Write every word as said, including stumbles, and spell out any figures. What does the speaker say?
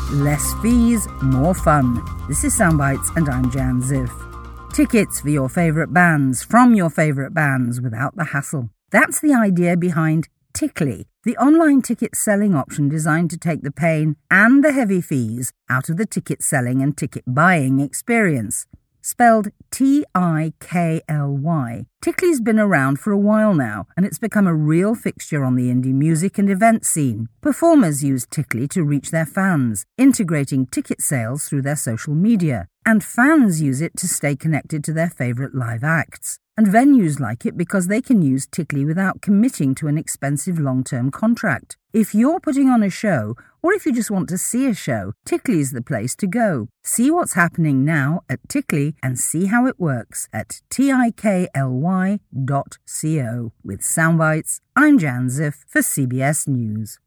Less fees, more fun. This is Soundbites and I'm Jan Ziff. Tickets for your favourite bands from your favourite bands without the hassle. That's the idea behind Tickly, the online ticket selling option designed to take the pain and the heavy fees out of the ticket selling and ticket buying experience. Spelled T I K L Y. Tickly's been around for a while now, and it's become a real fixture on the indie music and event scene. Performers use Tickly to reach their fans, integrating ticket sales through their social media, and fans use it to stay connected to their favourite live acts. And venues like it because they can use Tickly without committing to an expensive long-term contract. If you're putting on a show, or if you just want to see a show, Tickly's the place to go. See what's happening now at Tickly and see how it works at tikly dot co. With Soundbites, I'm Jan Ziff for C B S News.